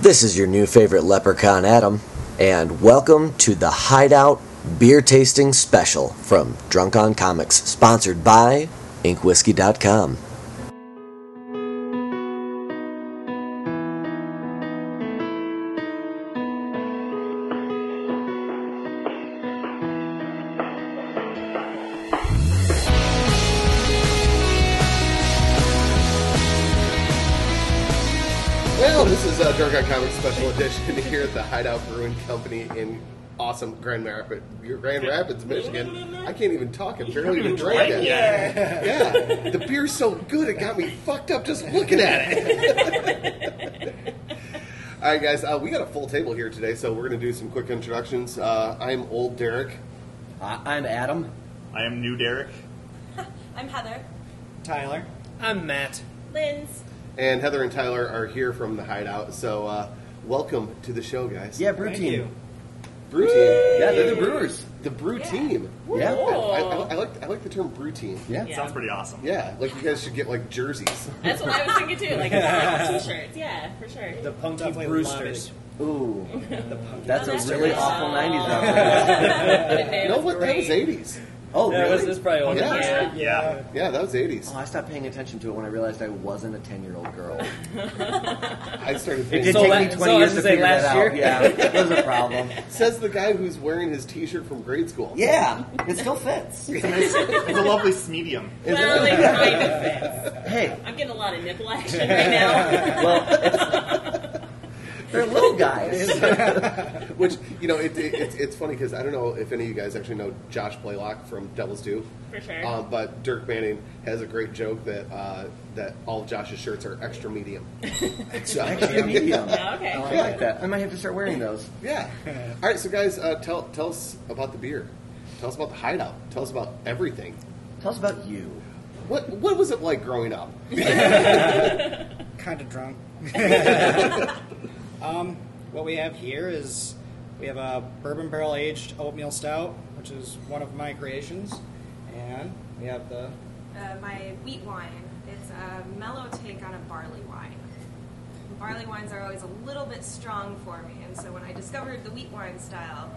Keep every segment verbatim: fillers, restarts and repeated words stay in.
This is your new favorite leprechaun, Adam, and welcome to the Hideout Beer Tasting Special from Drunk on Comics, sponsored by ink whiskey dot com. Well, this is uh, Drunk on Comics Special Edition here at the Hideout Brewing Company in awesome Grand Rapids, Grand Rapids, Michigan. I can't even talk. I barely even drank it. Yeah. Yeah. The beer's so good, it got me fucked up just looking at it. All right, guys, uh, we got a full table here today, so we're going to do some quick introductions. Uh, I'm Old Derek. Uh, I'm Adam. I am New Derek. I'm Heather. Tyler. I'm Matt. Linz. And Heather and Tyler are here from the Hideout, so uh, welcome to the show, guys. Yeah, brew Thank team. you. Brew team. Yeah, they're the brewers. The brew Yeah. team. Yeah. I, I, I like I like the term brew team. Yeah. Yeah. Sounds pretty awesome. Yeah, like you guys should get like jerseys. That's what I was thinking too, like like t-shirts. Yeah, for sure. The Punky Definitely Brewsters. Ooh, The punk. that's Oh, a that's really true. awful nineties reference. You You know what? That was eighties. Oh, Yeah, really? this is probably older. Yeah. Yeah. Yeah. Yeah, that was eighties. Oh, I stopped paying attention to it when I realized I wasn't a ten-year-old girl. I started It thinking. did So take la- me so twenty I was years to gonna say figure last that year? out. Yeah, it was a problem. Says the guy who's wearing his T-shirt from grade school. Yeah, it still fits. It's a, nice, it's a lovely medium. Well, they kind of fits. Hey, I'm getting a lot of nipple action right now. well, it's, they're little guys. Which you know, it, it, it's it's funny because I don't know if any of you guys actually know Josh Blaylock from Devil's Due. For sure. Um, but Dirk Manning has a great joke that uh, that all of Josh's shirts are extra medium. So- Extra medium. Yeah, okay. Oh, I like that. I might have to start wearing those. Yeah. All right, so guys, uh, tell tell us about the beer. Tell us about the Hideout. Tell us about everything. Tell us about you. What what was it like growing up? Kind of drunk. um, what we have here is we have a bourbon barrel aged oatmeal stout, which is one of my creations, and we have the Uh, my wheat wine. It's a mellow take on a barley wine. Barley wines are always a little bit strong for me, and so when I discovered the wheat wine style,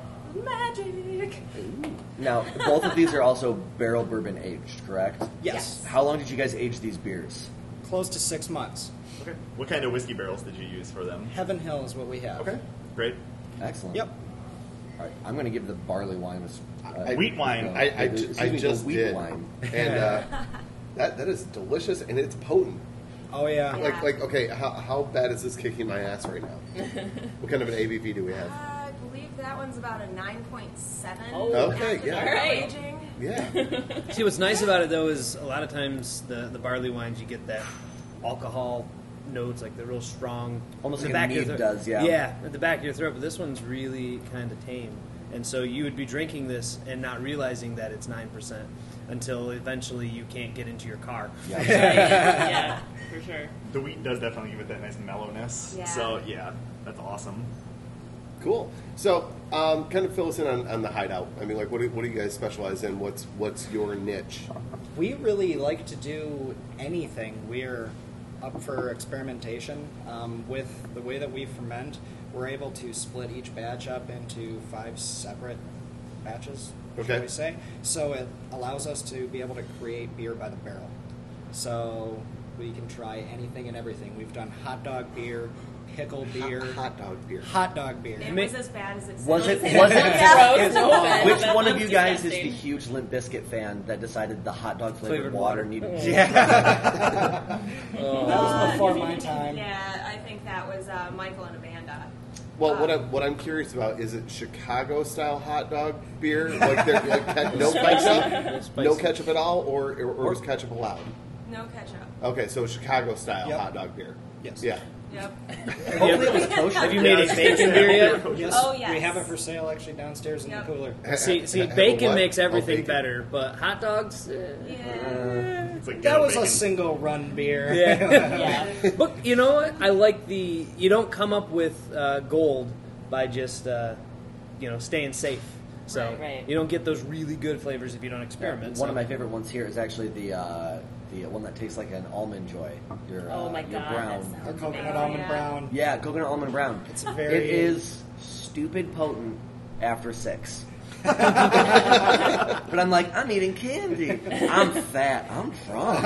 magic! Now, both of these are also barrel bourbon aged, correct? yes, How long did you guys age these beers? close to six months. Okay. What kind of whiskey barrels did you use for them? Heaven Hill is what we have. Okay. Great. Excellent. Yep. All right, I'm going to give the barley wine a uh, Wheat wine. no, I, I, excuse ju- I me, the just wheat did, wine. and uh, that that is delicious and it's potent. Oh yeah. Yeah. Like like okay, how, how bad is this kicking my ass right now? What kind of an A B V do we have? I believe that one's about a nine point seven. Oh, Okay, after yeah. the barrel Alright. aging. Yeah, See, what's nice about it, though, is a lot of times the, the barley wines, you get that alcohol notes, like the real strong. Almost in the like a back of your mead throat. does, yeah. Yeah, at the back of your throat, but this one's really kind of tame. And so you would be drinking this and not realizing that it's nine percent until eventually you can't get into your car. Yeah. Yeah, for sure. The wheat does definitely give it that nice mellowness. Yeah. So, yeah, that's awesome. cool. So, um, kind of fill us in on, on the Hideout. I mean, like, what do, what do you guys specialize in? What's what's your niche? We really like to do anything. We're up for experimentation. Um, with the way that we ferment, we're able to split each batch up into five separate batches, Okay. shall we say. So it allows us to be able to create beer by the barrel. So we can try anything and everything. We've done hot dog beer, pickle beer, Hot, hot dog beer. hot dog beer. It Ma- was as bad as it Was sounds. it? Was it? Gross, no offense. Which That one of sounds you guys is the disgusting. huge Limp Bizkit fan that decided the hot dog flavored, Flavored water water. needed? That was before my time. Yeah, I think that was uh, Michael and Amanda. Well, what I'm what I'm curious about is it Chicago style hot dog beer, like, they're, like ke- no ketchup, Spicy. no ketchup at all, or or, or is ketchup allowed? No ketchup. Okay, so Chicago style Yep. hot dog beer. Yes. Yeah. Yep. Hopefully it was kosher. Have you made a bacon beer yet? Yes, Oh, yes. we have it for sale actually downstairs in Yep. the cooler. See, see, Have a bacon what? makes Oh, everything bacon. better, but hot dogs. eh. Yeah. It's like That ghetto was a bacon. single run beer. Yeah. Yeah. But you know what? I like the. You don't come up with uh, gold by just uh, you know staying safe. So Right. Right. you don't get those really good flavors if you don't experiment. One so. of my favorite ones here is actually the uh, the one that tastes like an almond joy. Your, Oh uh, my your God, brown. that Our sounds coconut Oh, almond yeah. brown. Yeah, coconut almond brown. It's very. It is stupid potent after six. But I'm like, I'm eating candy. I'm fat. I'm drunk.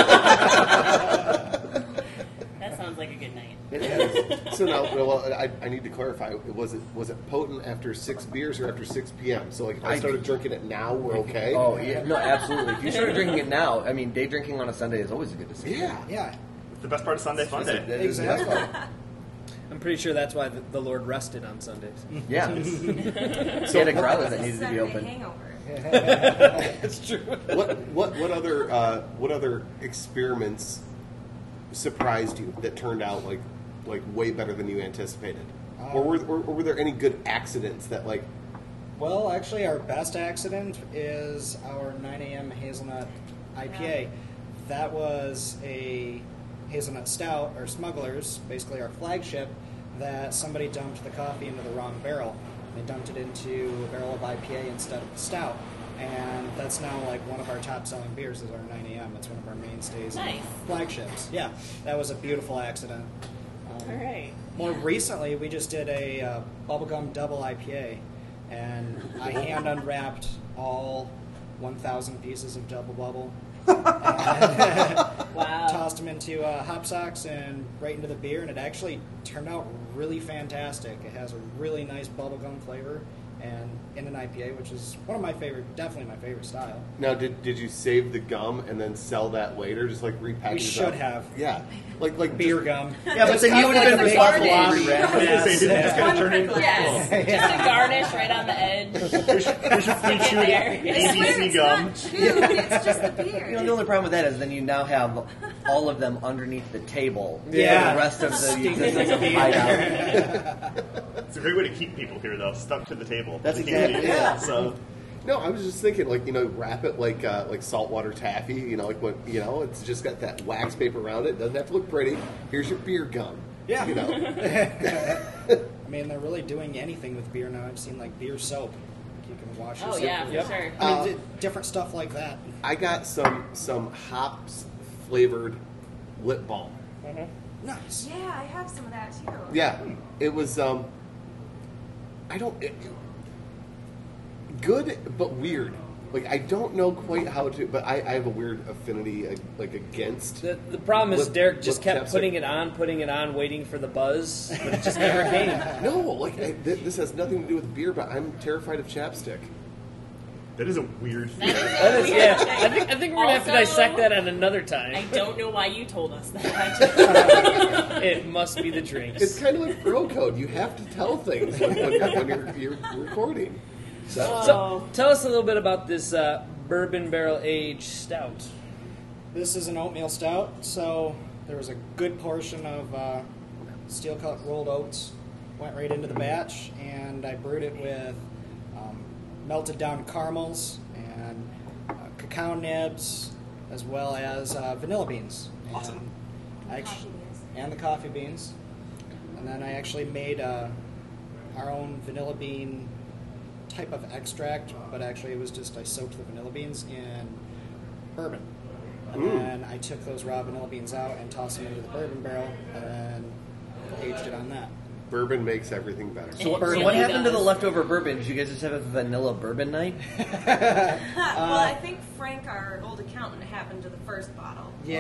That sounds like a good night. It is. So now, well, I, I need to clarify. Was it was it potent after six beers or after six p.m.? So like, if I I- started drinking it now, we're okay. Oh yeah, no, absolutely. If you started drinking it now, I mean, day drinking on a Sunday is always a good decision. Yeah. Yeah, It's the best part of Sunday Fun Day. That is the best exactly. part. I'm pretty sure that's why the, the Lord rested on Sundays. Yeah. So had a growler that needed to be Sunday open. hangover. That's true. What what what other uh, what other experiments surprised you that turned out like like way better than you anticipated? or, were, or, or were there any good accidents that like? Well, actually, our best accident is our nine a.m. hazelnut I P A. That was a hazelnut stout, or Smugglers, basically our flagship, that somebody dumped the coffee into the wrong barrel. They dumped it into a barrel of I P A instead of the stout. And that's now like one of our top selling beers is our nine a.m. It's one of our mainstays and Nice. flagships. Yeah, that was a beautiful accident. Um, All right. More recently, we just did a uh, bubblegum double I P A, and I hand unwrapped all one thousand pieces of double bubble, and Wow. tossed them into uh, hop socks and right into the beer, and it actually turned out really fantastic. It has a really nice bubblegum flavor, and in an I P A, which is one of my favorite, definitely my favorite style. Now, did did you save the gum and then sell that later? Just like repackage We it should up? have. Yeah, like like Beer just- gum. Yeah, but then you would have been Like responsible garnish. for rewrapping I was gonna say, did it just kind of turn into Yes. Just a garnish right on the edge. Stick it there. I swear A B C it's gum. not chewed, it's just the beer. You know, the only problem with that is then you now have all of them underneath the table. Yeah. The rest of the Stinking existing beer. hideout. It's a great way to keep people here, though, stuck to the table. That's They can't exactly- leave. yeah. So No, I was just thinking, like, you know, wrap it like uh, like saltwater taffy. You know, like what you know, it's just got that wax paper around it. Doesn't have to look pretty. Here's your beer gum. Yeah. You know, I mean, they're really doing anything with beer now. I've seen like beer soap. Like, you can wash your Oh soap yeah, with for it. sure. I mean, Uh, di- different stuff like that. I got some some hops flavored lip balm. Nice. Yeah, I have some of that too. Yeah, it was. Um, I don't. It, good, but weird. Like I don't know quite how to, but I, I have a weird affinity uh, like against. The, the problem is Lip- Derek just lip kept chapstick. putting it on, putting it on, waiting for the buzz, but it just never came. No, like I, th- this has nothing to do with beer, but I'm terrified of chapstick. that is a weird That is feeling. That is, weird yeah. thing. I think, I think we're gonna have to Also, dissect that on another time. I don't know why you told us that. It must be the drinks. It's kind of like bro code. You have to tell things when, when, when you're, you're recording. So, So, tell us a little bit about this uh, bourbon barrel aged stout. This is an oatmeal stout, so there was a good portion of uh, steel cut rolled oats went right into the batch, and I brewed it with um, melted down caramels and uh, cacao nibs, as well as uh, vanilla beans. Awesome. And, I actu- Coffee beans. and the coffee beans. And then I actually made uh, our own vanilla bean type of extract, but actually it was just I soaked the vanilla beans in bourbon. And Mm. then I took those raw vanilla beans out and tossed them into the bourbon barrel and then aged it on that. bourbon makes everything better. So, what- so It what really happened to the does. leftover bourbon? Did you guys just have a vanilla bourbon night? well, I think Frank, our old accountant, happened to the first bottle.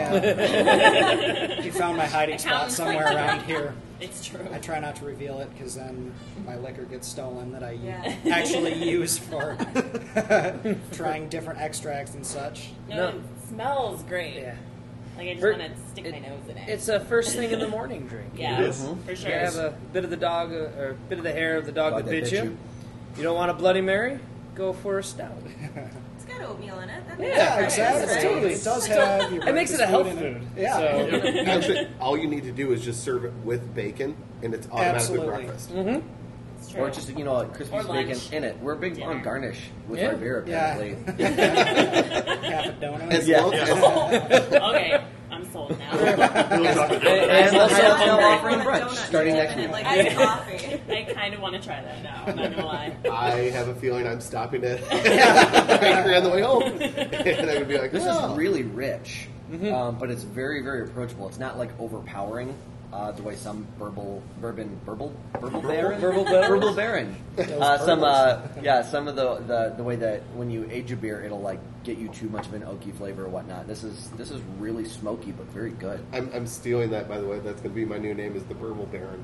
Yeah. He found my hiding spot Accountant's somewhere like- around here. It's true. I try not to reveal it because then my liquor gets stolen that I Yeah. actually use for trying different extracts and such. No, No. it smells great. Yeah. Like I just Ver- want to stick my it- nose in it. It's a first thing in the morning drink. yeah, It is. for sure. You have a bit of the dog, uh, or a bit of the hair of the dog, Dog that that bit bit you. you. You don't want a Bloody Mary? Go for a stout. It's got oatmeal in it. That Yeah, makes Yeah, it exactly. nice. totally. It does have your It makes it a breakfast health in it. food. Yeah. So, Actually, all you need to do is just serve it with bacon, and it's automatically Absolutely. breakfast. It's true. Or just, you know, like crispy Or lunch. bacon in it. We're big Dinner. on garnish with Yeah. our beer, Yeah. apparently. Half a donut. As Yeah. long as, okay, I'm sold. cold now. Really chocolate And, donut. and the Also Hideout's now hungry. offering I want a brunch donut starting too, next and week. like I- coffee. I kind of want to try that now. I'm not gonna lie. I have a feeling I'm stopping at the bakery on the way home, and I would be like, This oh. is really rich, um, but it's very, very approachable. It's not like overpowering uh, the way some burble, bourbon, burble, burble baron, Burble baron? burble baron. Uh, some, uh, yeah, some of the, the the way that when you age a beer, it'll like get you too much of an oaky flavor or whatnot. This is this is really smoky, but very good. I'm, I'm stealing that, by the way. That's going to be my new name, is the Burble Baron.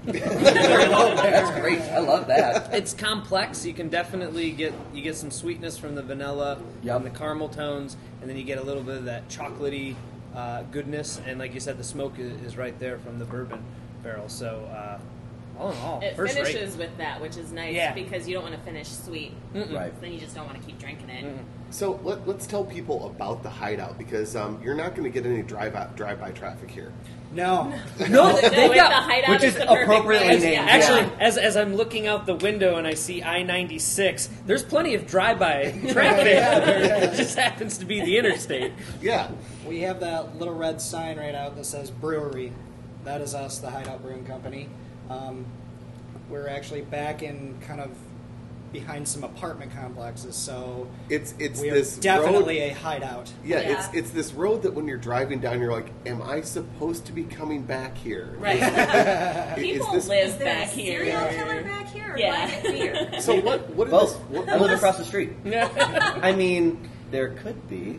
That's great. I love that. It's complex. You can definitely get you get some sweetness from the vanilla Yep. and the caramel tones, and then you get a little bit of that chocolatey uh, goodness. And like you said, the smoke is, is right there from the bourbon barrel. So uh, all in all, It first finishes with that, which is nice Yeah. because you don't want to finish sweet. Right. Then you just don't want to keep drinking it. So let, let's tell people about the Hideout, because um, you're not going to get any drive out, drive-by traffic here. No. No, No, they've it's got- the hideout which is the perfect appropriately place. named, Yeah. Actually, Yeah. as as I'm looking out the window and I see I ninety-six, there's plenty of drive-by traffic. It just happens to be the interstate. Yeah. We have that little red sign right out that says brewery. That is us, the Hideout Brewing Company. Um, we're actually back in kind of behind some apartment complexes, so It's it's we are this definitely road. a hideout. Yeah, Yeah. it's it's this road that when you're driving down, you're like, "Am I supposed to be coming back here?" Right. Is People this- live Is there back a here. serial killer back here? Or Yeah. do I get beer? So what? What is Both. this? What, I live across the street. I mean, there could be.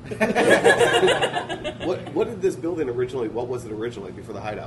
what what did this building originally? What was it originally before the Hideout?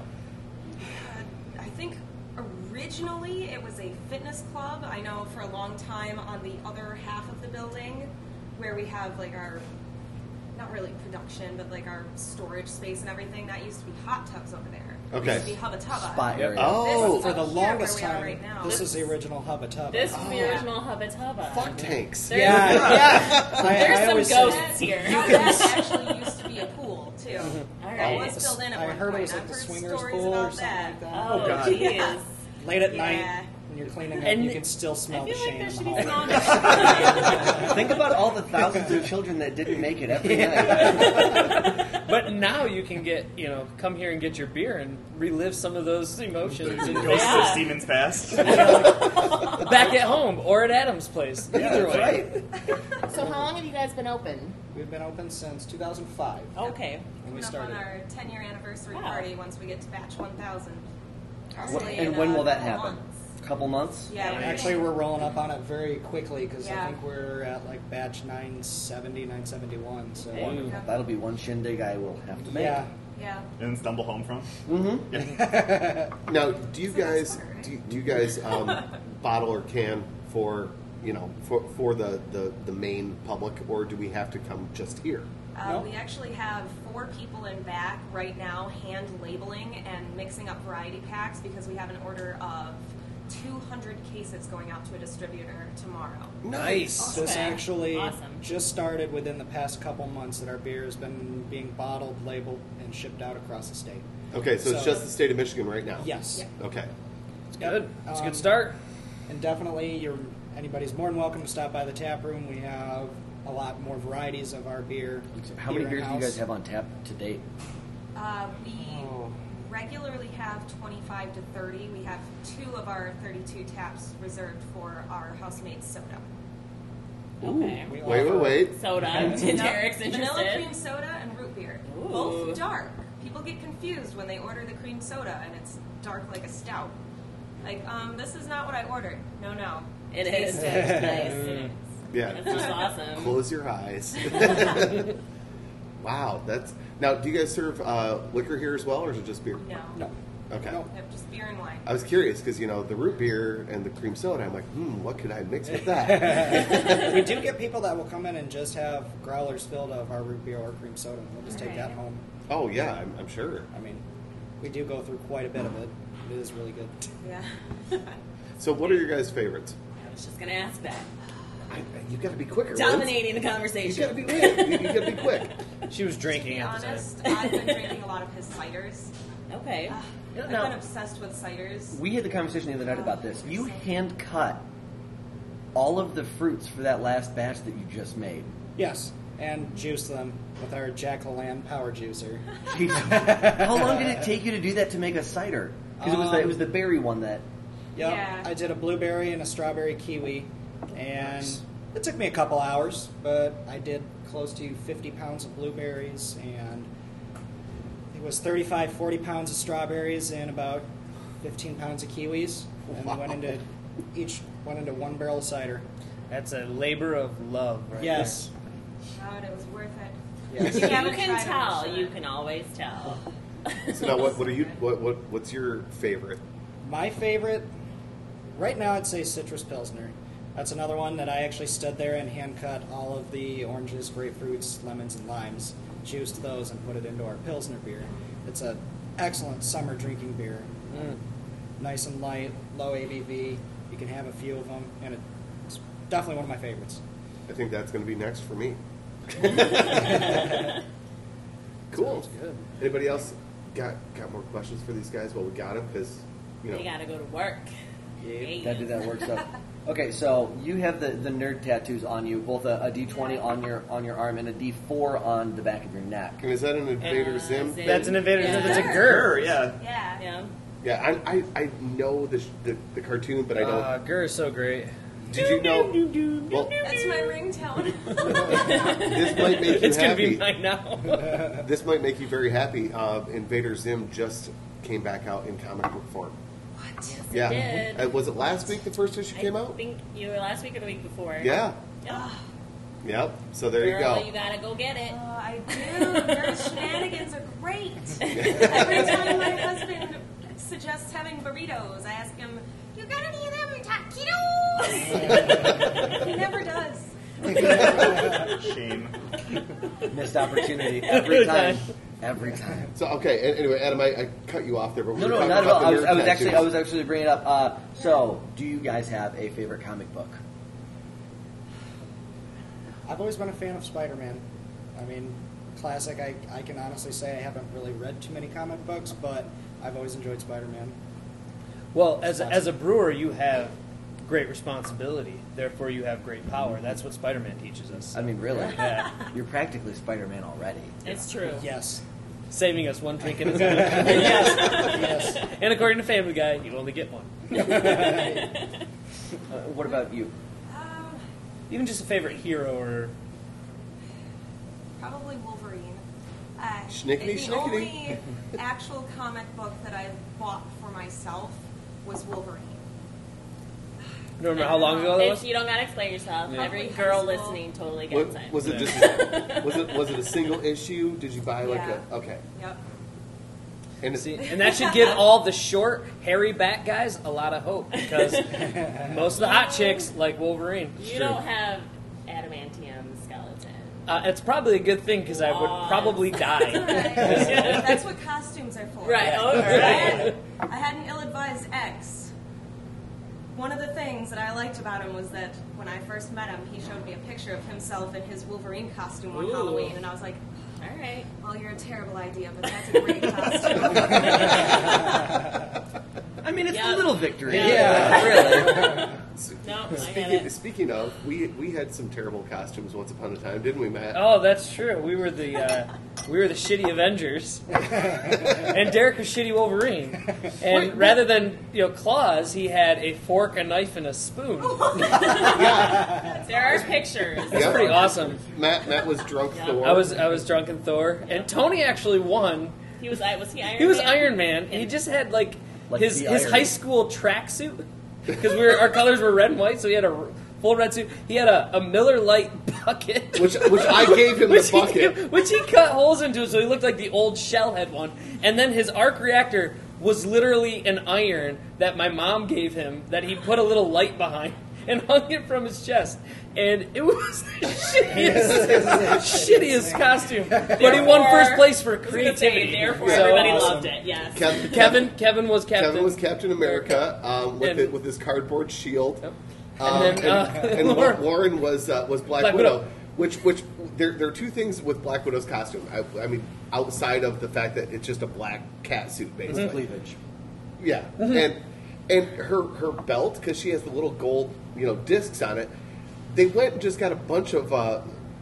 I think originally it was a fitness club. I know for a long time on the other half of the building where we have like our, not really production, but like our storage space and everything, that used to be hot tubs over there. Okay. It used to be Hubba Tubba. Spot area. Oh. This For is the up here longest where we are time, right now. this is the original Hubba Tubba. This is Oh. the original Hubba Tubba. Fuck tanks. There's, Yeah, yeah. I, There's I some always ghosts say- here. Now that actually used to be a pool too. All It right. was filled in at I one heard point. it was like I've the heard swingers stories pool or about something that. like that. Oh, God. jeez. Late at Yeah. night when you're cleaning up, And you can still smell I the feel like shame there in should the be hall. sauna. Think about all the thousands of children that didn't make it every night. But now you can get, you know, come here and get your beer and relive some of those emotions and Ghosts Yeah. of Siemens Past. back at home or at Adam's place. Yeah, Either that's way. right. So how long have you guys been open? We've been open since two thousand five. Okay. When we Coming up started. on our ten-year anniversary Wow. party once we get to batch one thousand. What, Probably and in, when uh, will that couple happen? months. Couple months? Yeah. we're Actually, gonna- we're rolling up on it very quickly because I Yeah. think we're at like batch nine seventy, nine seventy-one. So Okay. That'll be one shindig I will have to make. yeah, Yeah. And stumble home from. Now, do you So that's guys smart, right? do, you- do you guys um, bottle or can for you know for for the, the the main public, or do we have to come just here? Uh, No. We actually have four people in back right now hand labeling and mixing up variety packs because we have an order of two hundred cases going out to a distributor tomorrow. Nice. this Okay. actually Awesome. just started within the past couple months that our beer has been being bottled, labeled, and shipped out across the state. Okay, so, it's So- just the state of Michigan right now. Yes. Yeah. Okay. It's good. It's a Um, good start. And definitely, you're anybody's more than welcome to stop by the tap room. We have a lot more varieties of our beer. How many here beers do you in-house. guys have on tap to date? Uh, we Oh. regularly have twenty-five to thirty. We have two of our thirty-two taps reserved for our house-made soda. Okay. We Wait, wait, offer- wait. Soda. Vanilla- Derek's Vanilla interested. cream soda and root beer. Ooh. Both dark. People get confused when they order the cream soda and it's dark like a stout. Like, um, this is not what I ordered. No, no. It Taste is. it. Nice. It is. Yeah. That's just awesome. Close your eyes. Wow, that's now. Do you guys serve uh, liquor here as well, or is it just beer? No. No. Okay. No. Yep, just beer and wine. I was curious because you know the root beer and the cream soda. I'm like, hmm, what could I mix with that? We do get people that will come in and just have growlers filled of our root beer or cream soda, and we'll just take that Right. home. Oh yeah, I'm, I'm sure. I mean, we do go through quite a bit of it. It is really good. Yeah. So, what are your guys' favorites? I was just going to ask that. I, you got to be quicker. Liz. Dominating the You conversation. got to be quick. You, you got to be quick. She was To drinking be at the time. honest, I've been drinking a lot of his ciders. Okay. Ugh, Yeah, I've no. been obsessed with ciders. We had the conversation the other night about this. You hand cut all of the fruits for that last batch that you just made. Yes. and juice them with our Jack-o'-lantern power juicer. How long did it take you to do that to make a cider? Because it was the, it was the berry one that. Yep, Yeah. I did a blueberry and a strawberry kiwi, and it took me a couple hours, but I did close to fifty pounds of blueberries, and it was thirty-five, forty pounds of strawberries and about fifteen pounds of kiwis, and Wow. we went into each went into one barrel of cider. That's a labor of love, right Yes. God, it was worth it. Yes. You You haven't can tried it, tell. I'm sure. You can always tell. So now, what, what are you? What, what what's your favorite? My favorite, right now, I'd say Citrus Pilsner. That's another one that I actually stood there and hand cut all of the oranges, grapefruits, lemons, and limes, juiced those, and put it into our Pilsner beer. It's an excellent summer drinking beer. Mm. Nice and light, low A B V. You can have a few of them, and it's definitely one of my favorites. I think that's going to be next for me. Cool. Sounds good. Anybody else got got more questions for these guys? Well, we got them because you know. You gotta go to work. Yeah. That did that work stuff. Okay, so you have the, the nerd tattoos on you, both a, a D twenty on your on your arm and a D four on the back of your neck. And is that an Invader Uh, Zim? Zim. That's an invader. Yeah. That's a Sure, Gur. yeah. Yeah. Yeah. Yeah, I I, I know the, the the cartoon, but I don't. Uh, Gur is so great. Did you know? Well, That's my ringtone. this might make you It's gonna happy. be mine now. This might make you very happy. Uh, Invader Zim just came back out in comic book form. What? Yes, Yeah, it did. Uh, was it last week the first issue came I out? think you were last week or the week before. Yeah. Yeah. Yep. So there you Girl, go. you gotta go get it. Oh, I do. Your shenanigans are great. Every time my husband suggests having burritos, I ask him, "You got any of them taquitos?" He never does. Shame. Missed opportunity every time. Every time. So okay. a- Anyway, Adam, I, I cut you off there, but we No, were no, talking not at about all. I the was, nerd I was actually, I tattoos. was actually bringing it up. Uh, so, do you guys have a favorite comic book? I've always been a fan of Spider-Man. I mean, classic. I, I can honestly say I haven't really read too many comic books, but I've always enjoyed Spider-Man. Well, as a, as a brewer, you have great responsibility. Therefore, you have great power. That's what Spider-Man teaches us. I mean, really? Yeah. You're practically Spider-Man already. It's true. Yes. Saving us one drink at a time. Yes. And according to Family Guy, you only get one. Uh, what about you? Um, Even just a favorite hero or probably Wolverine. Uh, Schnickety, the schnickety. only actual comic book that I bought for myself was Wolverine. I don't remember how long ago that It's, was. you don't gotta explain yourself. Yeah. Every High girl school. listening totally What, gets it. was it just was it was it a single issue? Did you buy like Yeah. a okay? Yep. And it's, See, and that should give all the short, hairy back guys a lot of hope because most of the hot chicks like Wolverine. You don't have adamantium skeleton. Uh, it's probably a good thing because I would Laws. probably die. That's what costumes are for. Right, oh, I right. had, I had an ill-advised ex. One of the things that I liked about him was that when I first met him, he showed me a picture of himself in his Wolverine costume on Ooh. Halloween, and I was like, All right. well, you're a terrible idea, but that's a great costume. I mean, it's Yeah. a little victory. Yeah. Really. No, I get speaking it. speaking of, we we had some terrible costumes once upon a time, didn't we, Matt? Oh, that's true. We were the uh, we were the shitty Avengers, and Derek was shitty Wolverine. And Wait, rather than you know claws, he had a fork, a knife, and a spoon. There are pictures. That's Yeah. pretty awesome. Matt Matt was drunk Yeah. Thor. I was I was drunk in Thor, and Tony actually won. He was. I was he Iron He was Man? Iron Man. He just had like, Like his the his Iron high Man. school tracksuit because we were our colors were red and white, so he had a r- full red suit. He had a, a Miller Lite bucket, which which I gave him which the he bucket. gave- which he cut holes into, so he looked like the old Shellhead one. And then his arc reactor was literally an iron that my mom gave him that he put a little light behind and hung it from his chest. And it was the shittiest, shittiest costume. But he won Therefore- first place for I was gonna say, creativity. Therefore, So- everybody awesome. loved it. Yes. Kev- Kevin, Kevin was Captain. Kevin was Captain America um, with And- it, with his cardboard shield. Yep. Um, And then, uh, and, and Lauren- Lauren was uh, was Black, Black Widow. Widow. Which which there there are two things with Black Widow's costume. I, I mean, outside of the fact that it's just a black cat suit, basically. Cleavage. Yeah, and and her her belt, because she has the little gold you know discs on it. They went and just got a bunch of uh,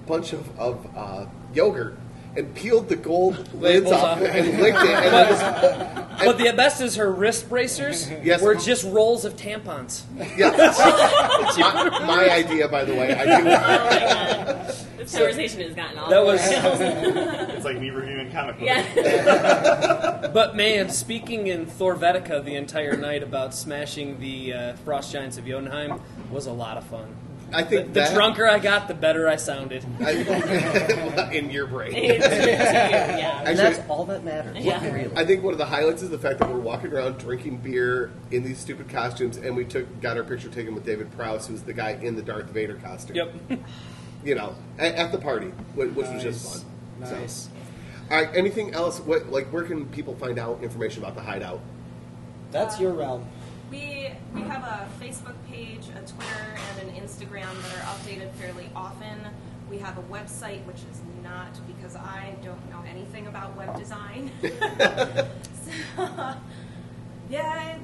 bunch of, of uh, yogurt and peeled the gold lids Labels off off. it and licked it. And But- it was, But the best is her wrist bracers Yes. were just rolls of tampons. yeah, my, my idea, by the way. I do. Oh my god. This conversation has gotten all That was- It's like me reviewing comic books. Yeah. But man, speaking in Thorvetica the entire night about smashing the uh, Frost Giants of Jotunheim was a lot of fun. I The, think the that, drunker I got, the better I sounded. I, in your brain. yeah. And that's all that matters. Yeah. Really. I think one of the highlights is the fact that we're walking around drinking beer in these stupid costumes, and we took got our picture taken with David Prowse, who's the guy in the Darth Vader costume. Yep. You know, at, at the party, which, which was just fun. Nice. So. All right. Anything else? What like where can people find out information about the Hideout? That's your realm. We we have a Facebook page, a Twitter, and an Instagram that are updated fairly often. We have a website, which is not because I don't know anything about web design. so, yeah,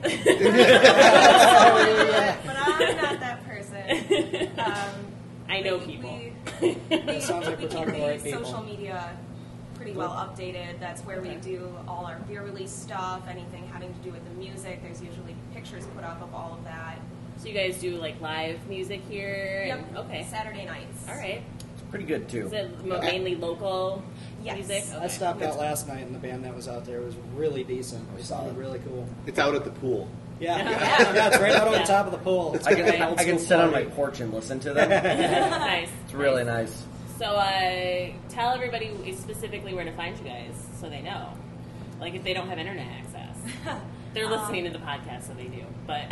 but I'm not that person. Um, I know we- people. We, we, Sounds like we we're keep talking to the right the people. social media pretty well updated. That's where we do all our beer release stuff, anything having to do with the music. There's usually pictures put up of all of that. So you guys do like live music here? Yep. And, okay. Saturday nights. All right. Pretty good, too. Is it mo- mainly local Yes. music? I Okay. stopped out last night, and the band that was out there was really decent. They sounded really cool. It's out at the pool. Yeah, Yeah. yeah, it's right out on Yeah. the top of the pole. I can, Right. I can sit on my porch and listen to them. Nice. It's really nice. So uh, tell everybody specifically where to find you guys so they know. Like if they don't have internet access. They're listening to the podcast, so they do. But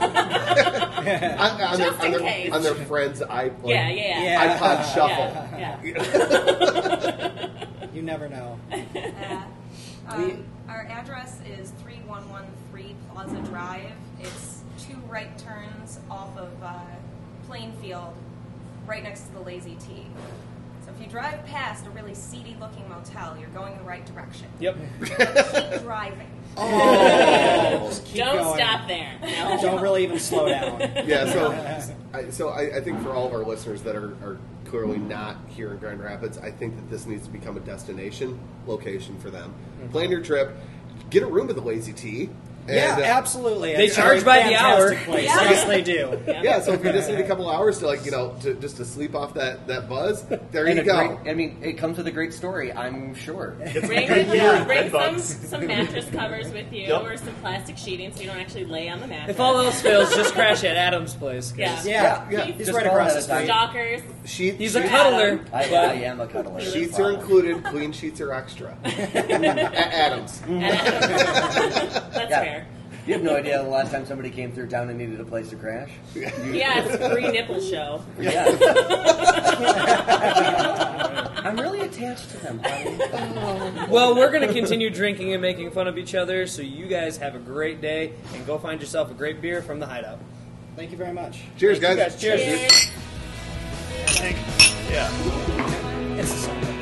on, on, their, Just on, in their, case. on their friends' iPod, yeah, yeah, yeah. Yeah. iPod Shuffle. Yeah, yeah. You never know. Yeah. Um, our address is three one one three Plaza Drive. It's two right turns off of uh, Plainfield, right next to the Lazy T. So if you drive past a really seedy-looking motel, you're going the right direction. Yep. Keep driving. Just keep Don't going. stop there. No. Don't really even slow down. Yeah, so I, so I, I think for all of our listeners that are, are clearly not here in Grand Rapids, I think that this needs to become a destination location for them. Plan your trip, get a room at the Lazy T. And, Yeah, uh, absolutely. They It's charge a by the fantastic hour. Place. Yeah. Yes, they do. Yeah, so if you just need a couple hours to like you know to just to sleep off that, that buzz, there And you a go. great, I mean, it comes with a great story, I'm sure. Bring, Yeah. bring Bed some, bugs. some mattress covers with you Yep. or some plastic sheeting so you don't actually lay on the mattress. If all else fails, just crash at Adam's place. 'cause Yeah. Yeah, Yeah. He's Just right one across at the a time. street. Stalkers. Sheet, He's a sheet- cuddler. I, but I am a cuddler. Sheets are included. Clean sheets are extra. At Adams. That's Yeah. fair. You have no idea the last time somebody came through town and needed a place to crash? You- Yeah, it's a free nipple show. Yeah. I'm really attached to them, honey. Well, we're going to continue drinking and making fun of each other, so you guys have a great day and go find yourself a great beer from the Hideout. Thank you very much. Cheers, Thank you guys. guys. Cheers. Cheers. I think, yeah. It's a song.